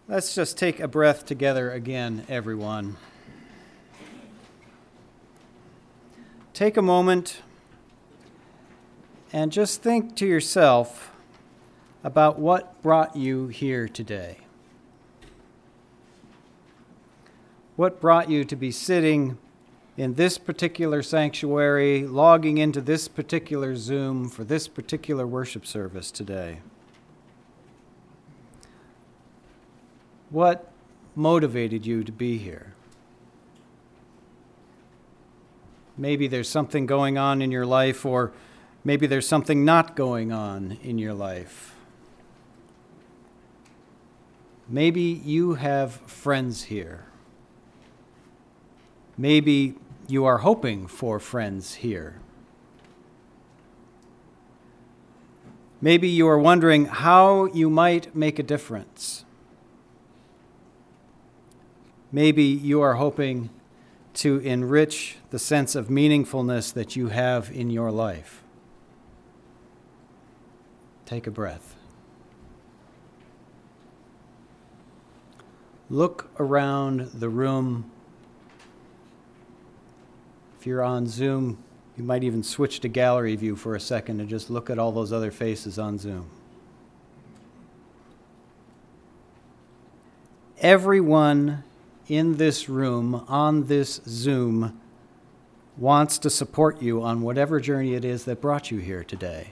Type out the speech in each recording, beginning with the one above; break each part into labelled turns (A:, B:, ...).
A: Let's just take a breath together again, everyone. Take a moment and just think to yourself about what brought you here today. What brought you to be sitting in this particular sanctuary, logging into this particular Zoom for this particular worship service today? What motivated you to be here? Maybe there's something going on in your life, or maybe there's something not going on in your life. Maybe you have friends here. Maybe you are hoping for friends here. Maybe you are wondering how you might make a difference. Maybe you are hoping to enrich the sense of meaningfulness that you have in your life. Take a breath. Look around the room. If you're on Zoom, you might even switch to gallery view for a second and just look at all those other faces on Zoom. Everyone in this room, on this Zoom, wants to support you on whatever journey it is that brought you here today.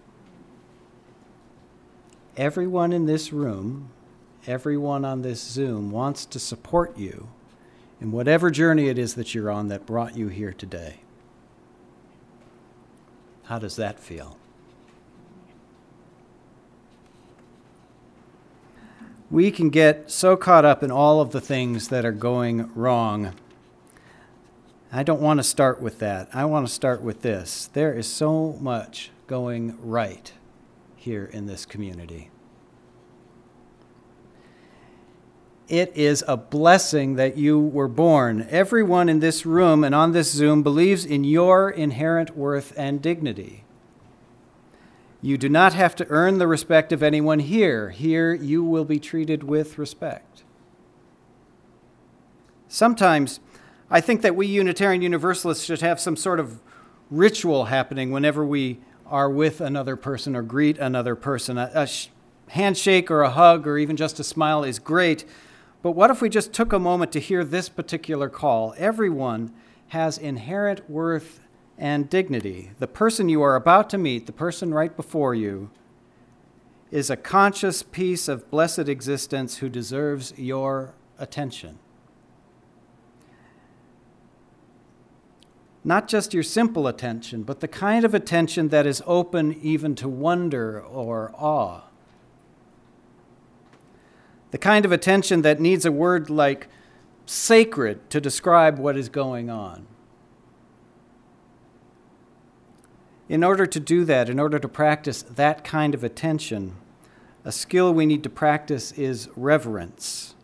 A: Everyone in this room, everyone on this Zoom wants to support you in whatever journey it is that you're on that brought you here today. How does that feel? We can get so caught up in all of the things that are going wrong. I don't want to start with that. I want to start with this. There is so much going right here in this community. It is a blessing that you were born. Everyone in this room and on this Zoom believes in your inherent worth and dignity. You do not have to earn the respect of anyone here. Here you will be treated with respect. Sometimes I think that we Unitarian Universalists should have some sort of ritual happening whenever we are with another person or greet another person. A handshake or a hug or even just a smile is great, but what if we just took a moment to hear this particular call? Everyone has inherent worth and dignity. The person you are about to meet, the person right before you, is a conscious piece of blessed existence who deserves your attention. Not just your simple attention, but the kind of attention that is open even to wonder or awe. The kind of attention that needs a word like sacred to describe what is going on. In order to do that, in order to practice that kind of attention, a skill we need to practice is reverence.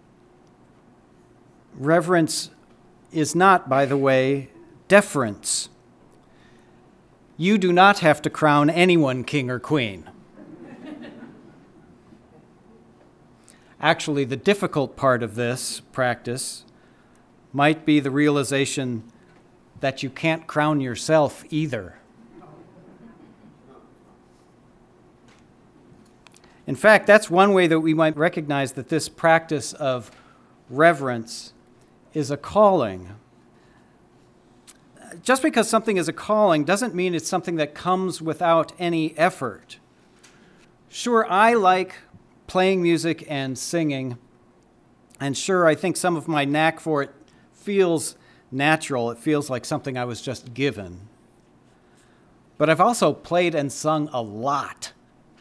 A: Reverence is not, by the way, deference. You do not have to crown anyone king or queen. Actually, the difficult part of this practice might be the realization that you can't crown yourself either. In fact, that's one way that we might recognize that this practice of reverence is a calling. Just because something is a calling doesn't mean it's something that comes without any effort. Sure, I like playing music and singing, and sure, I think some of my knack for it feels natural. It feels like something I was just given. But I've also played and sung a lot.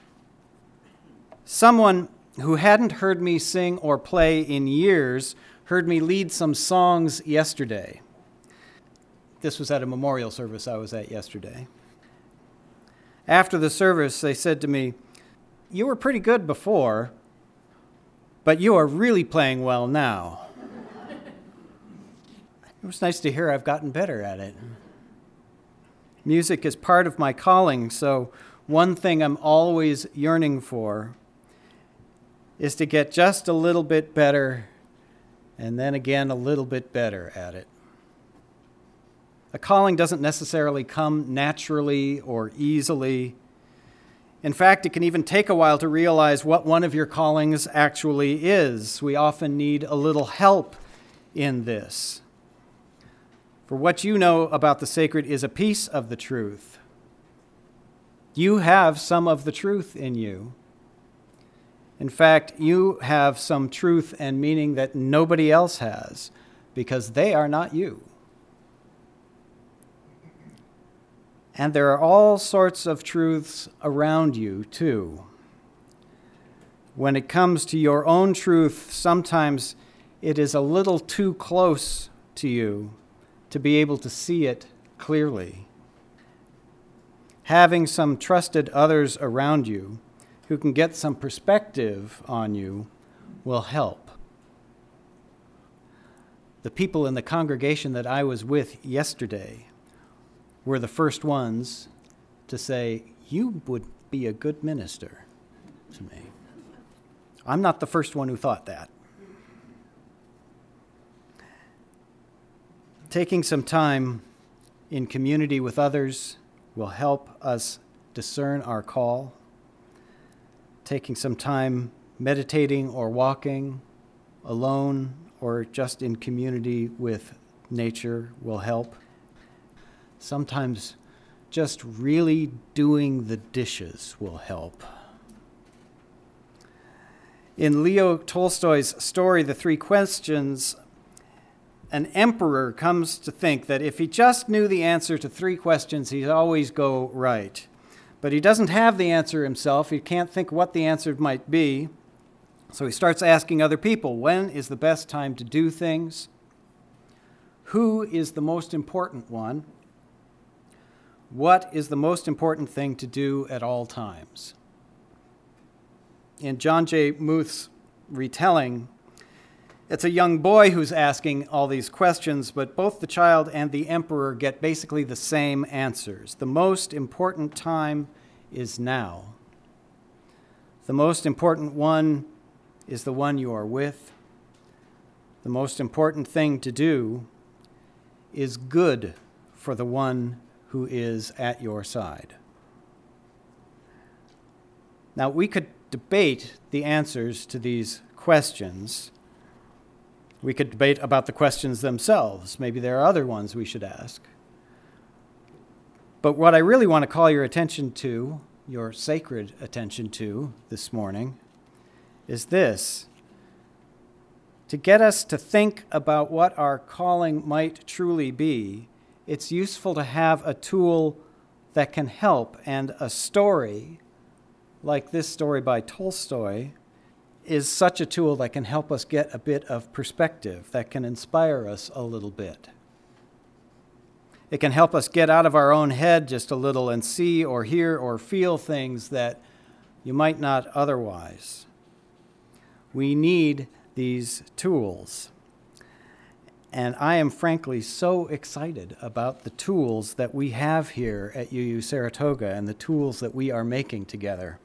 A: Someone who hadn't heard me sing or play in years heard me lead some songs yesterday. This was at a memorial service I was at yesterday. After the service, they said to me, "You were pretty good before, but you are really playing well now." It was nice to hear I've gotten better at it. Music is part of my calling, so one thing I'm always yearning for is to get just a little bit better and then again a little bit better at it. A calling doesn't necessarily come naturally or easily. In fact, it can even take a while to realize what one of your callings actually is. We often need a little help in this. For what you know about the sacred is a piece of the truth. You have some of the truth in you. In fact, you have some truth and meaning that nobody else has, because they are not you. And there are all sorts of truths around you, too. When it comes to your own truth, sometimes it is a little too close to you to be able to see it clearly. Having some trusted others around you who can get some perspective on you will help. The people in the congregation that I was with yesterday were the first ones to say, "You would be a good minister," to me. I'm not the first one who thought that. Taking some time in community with others will help us discern our call. Taking some time meditating or walking alone or just in community with nature will help. Sometimes just really doing the dishes will help. In Leo Tolstoy's story, The Three Questions, an emperor comes to think that if he just knew the answer to 3 questions, he'd always go right. But he doesn't have the answer himself. He can't think what the answer might be. So he starts asking other people, when is the best time to do things? Who is the most important one? What is the most important thing to do at all times? In John J. Muth's retelling, it's a young boy who's asking all these questions, but both the child and the emperor get basically the same answers. The most important time is now. The most important one is the one you are with. The most important thing to do is good for the one who is at your side. Now, we could debate the answers to these questions. We could debate about the questions themselves. Maybe there are other ones we should ask. But what I really want to call your attention to, your sacred attention to this morning, is this: to get us to think about what our calling might truly be, it's useful to have a tool that can help, and a story like this story by Tolstoy is such a tool that can help us get a bit of perspective, that can inspire us a little bit. It can help us get out of our own head just a little and see or hear or feel things that you might not otherwise. We need these tools. And I am frankly so excited about the tools that we have here at UU Saratoga and the tools that we are making together.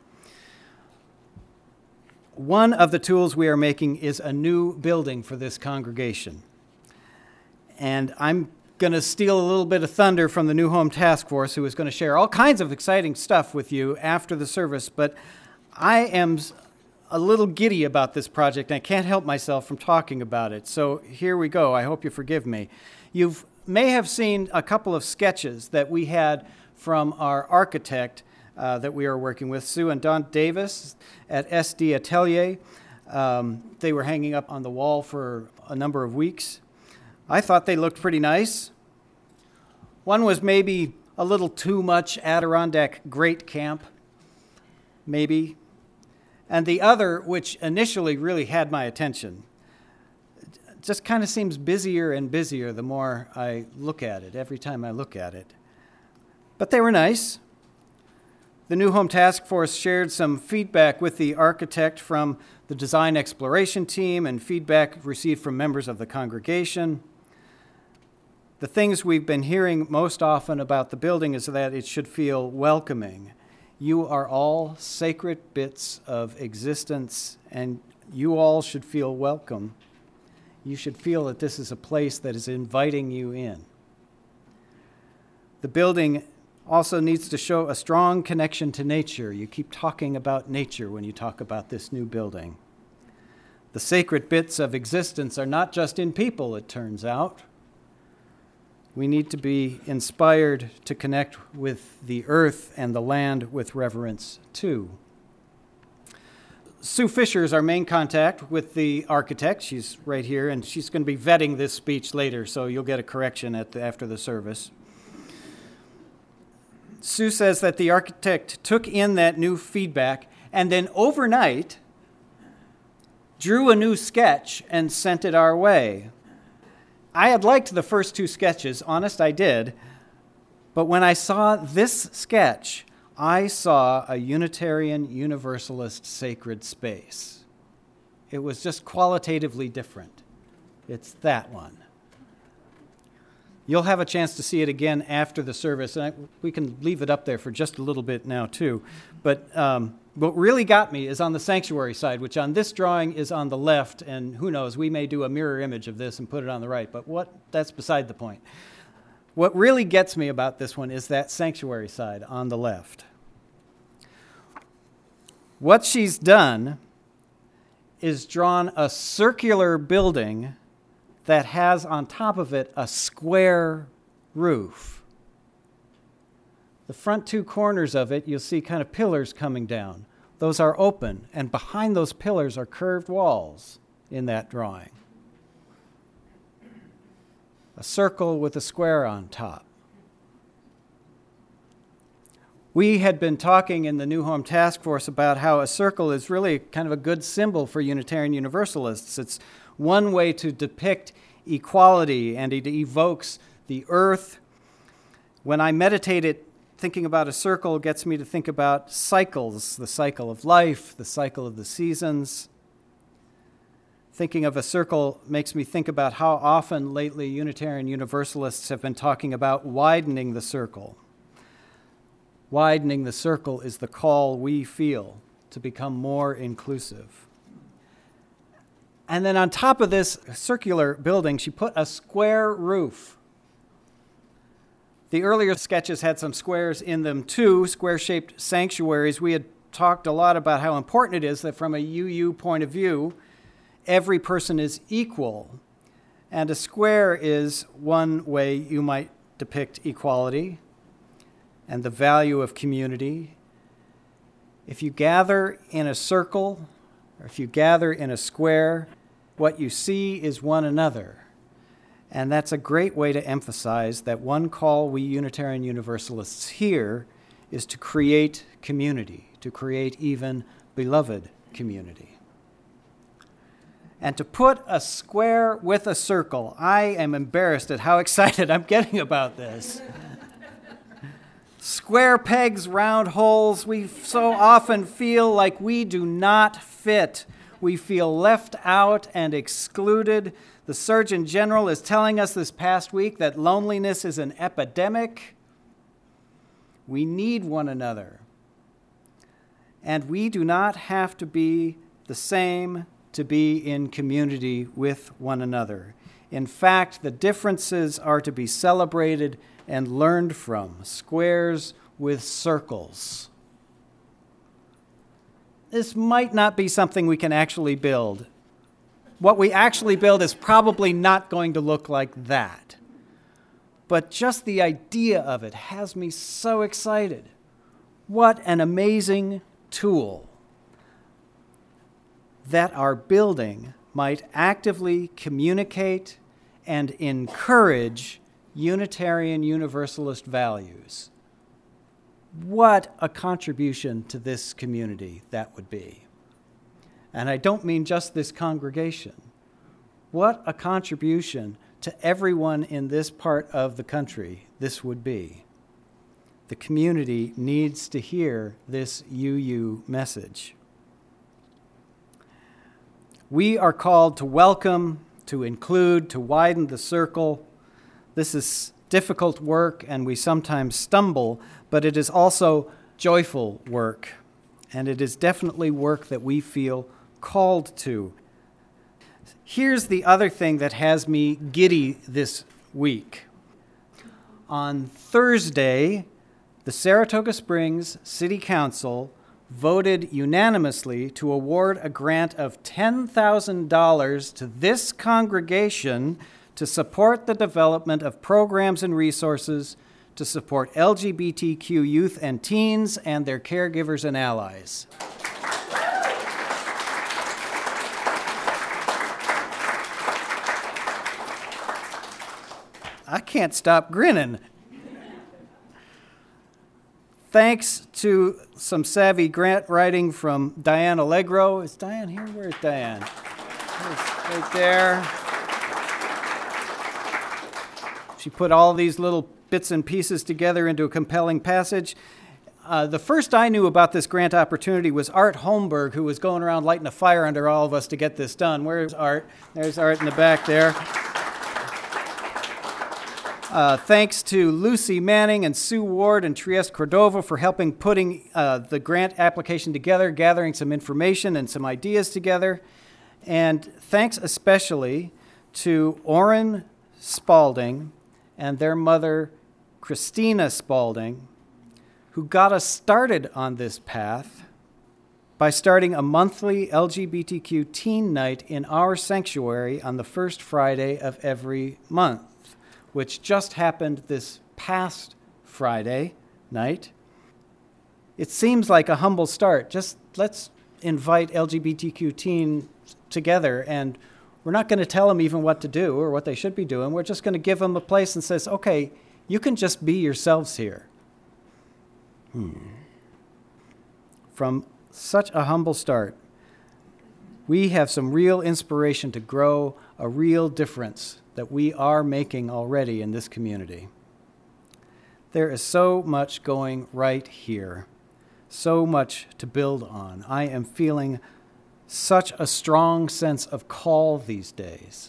A: One of the tools we are making is a new building for this congregation. And I'm going to steal a little bit of thunder from the New Home Task Force, who is going to share all kinds of exciting stuff with you after the service, but I am a little giddy about this project, and I can't help myself from talking about it. So here we go. I hope you forgive me. You may have seen a couple of sketches that we had from our architect that we are working with, Sue and Don Davis at SD Atelier. They were hanging up on the wall for a number of weeks. I thought they looked pretty nice. One was maybe a little too much Adirondack Great Camp, maybe. And the other, which initially really had my attention, just kind of seems busier and busier the more I look at it, every time I look at it. But they were nice. The New Home Task Force shared some feedback with the architect from the design exploration team and feedback received from members of the congregation. The things we've been hearing most often about the building is that it should feel welcoming. You are all sacred bits of existence, and you all should feel welcome. You should feel that this is a place that is inviting you in. The building also needs to show a strong connection to nature. You keep talking about nature when you talk about this new building. The sacred bits of existence are not just in people, it turns out. We need to be inspired to connect with the earth and the land with reverence, too. Sue Fisher is our main contact with the architect. She's right here, and she's going to be vetting this speech later, so you'll get a correction after the service. Sue says that the architect took in that new feedback and then overnight drew a new sketch and sent it our way. I had liked the first two sketches, honest I did, but when I saw this sketch, I saw a Unitarian Universalist sacred space. It was just qualitatively different. It's that one. You'll have a chance to see it again after the service, and we can leave it up there for just a little bit now too. But what really got me is on the sanctuary side, which on this drawing is on the left, and who knows, we may do a mirror image of this and put it on the right, but that's beside the point. What really gets me about this one is that sanctuary side on the left. What she's done is drawn a circular building that has on top of it a square roof. The front two corners of it, you'll see kind of pillars coming down. Those are open, and behind those pillars are curved walls in that drawing. A circle with a square on top. We had been talking in the New Home Task Force about how a circle is really kind of a good symbol for Unitarian Universalists. It's one way to depict equality, and it evokes the earth. When I meditate it, thinking about a circle gets me to think about cycles, the cycle of life, the cycle of the seasons. Thinking of a circle makes me think about how often lately Unitarian Universalists have been talking about widening the circle. Widening the circle is the call we feel to become more inclusive. And then on top of this circular building, she put a square roof. The earlier sketches had some squares in them too, square-shaped sanctuaries. We had talked a lot about how important it is that from a UU point of view, every person is equal. And a square is one way you might depict equality and the value of community. If you gather in a circle, or if you gather in a square, what you see is one another. And that's a great way to emphasize that one call we Unitarian Universalists hear is to create community, to create even beloved community. And to put a square with a circle, I am embarrassed at how excited I'm getting about this. Square pegs, round holes, we so often feel like we do not fit. We feel left out and excluded. The Surgeon General is telling us this past week that loneliness is an epidemic. We need one another. And we do not have to be the same to be in community with one another. In fact, the differences are to be celebrated and learned from. Squares with circles. This might not be something we can actually build. What we actually build is probably not going to look like that. But just the idea of it has me so excited. What an amazing tool that our building might actively communicate and encourage Unitarian Universalist values. What a contribution to this community that would be. And I don't mean just this congregation. What a contribution to everyone in this part of the country this would be. The community needs to hear this UU message. We are called to welcome, to include, to widen the circle. This is difficult work, and we sometimes stumble, but it is also joyful work, and it is definitely work that we feel called to. Here's the other thing that has me giddy this week. On Thursday, the Saratoga Springs City Council voted unanimously to award a grant of $10,000 to this congregation to support the development of programs and resources to support LGBTQ youth and teens and their caregivers and allies. I can't stop grinning. Thanks to some savvy grant writing from Diane Allegro. Is Diane here? Where's Diane? Right there. She put all these little bits and pieces together into a compelling passage. The first I knew about this grant opportunity was Art Holmberg, who was going around lighting a fire under all of us to get this done. Where's Art? There's Art in the back there. Thanks to Lucy Manning and Sue Ward and Trieste Cordova for helping putting the grant application together, gathering some information and some ideas together. And thanks especially to Orrin Spalding and their mother, Christina Spalding, who got us started on this path by starting a monthly LGBTQ teen night in our sanctuary on the first Friday of every month, which just happened this past Friday night. It seems like a humble start. Just let's invite LGBTQ teens together, and we're not going to tell them even what to do or what they should be doing. We're just going to give them a place and says, okay, you can just be yourselves here. From such a humble start, we have some real inspiration to grow a real difference that we are making already in this community. There is so much going right here, so much to build on. I am feeling such a strong sense of call these days.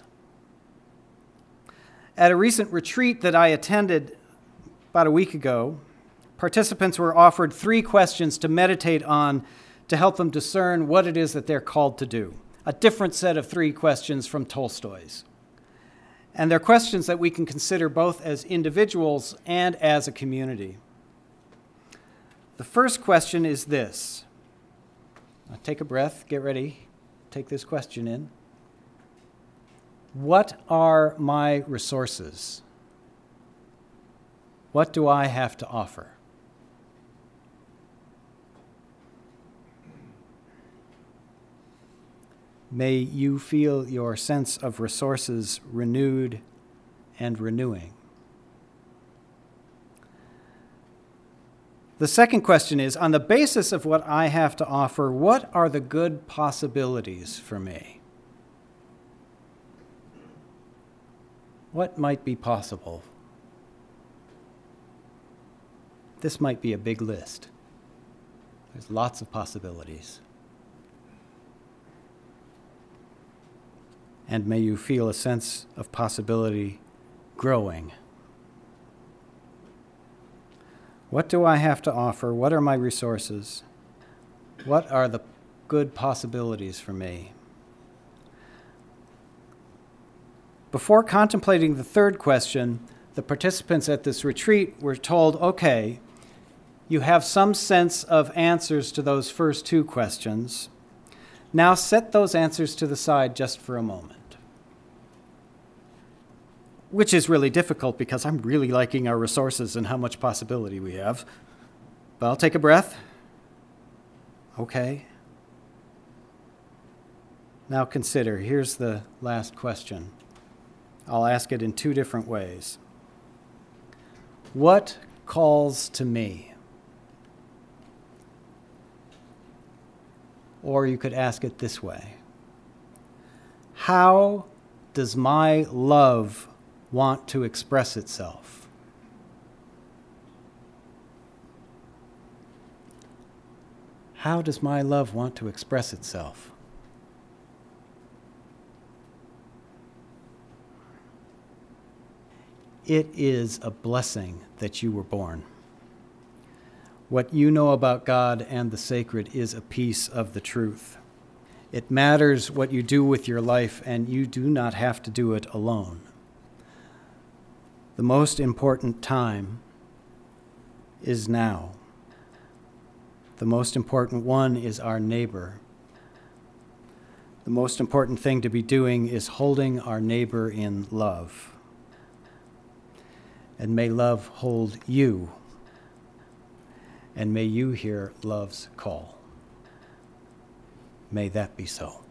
A: At a recent retreat that I attended about a week ago, participants were offered 3 questions to meditate on to help them discern what it is that they're called to do. A different set of 3 questions from Tolstoy's. And they're questions that we can consider both as individuals and as a community. The first question is this. Now take a breath, get ready, take this question in. What are my resources? What do I have to offer? May you feel your sense of resources renewed and renewing. The second question is, on the basis of what I have to offer, what are the good possibilities for me? What might be possible? This might be a big list. There's lots of possibilities. And may you feel a sense of possibility growing. What do I have to offer? What are my resources? What are the good possibilities for me? Before contemplating the third question, the participants at this retreat were told, okay, you have some sense of answers to those first 2 questions. Now set those answers to the side just for a moment. Which is really difficult because I'm really liking our resources and how much possibility we have. But I'll take a breath. Okay. Now consider, here's the last question. I'll ask it in 2 different ways. What calls to me? Or you could ask it this way. How does my love want to express itself? How does my love want to express itself? It is a blessing that you were born. What you know about God and the sacred is a piece of the truth. It matters what you do with your life, and you do not have to do it alone. The most important time is now. The most important one is our neighbor. The most important thing to be doing is holding our neighbor in love. And may love hold you. And may you hear love's call. May that be so.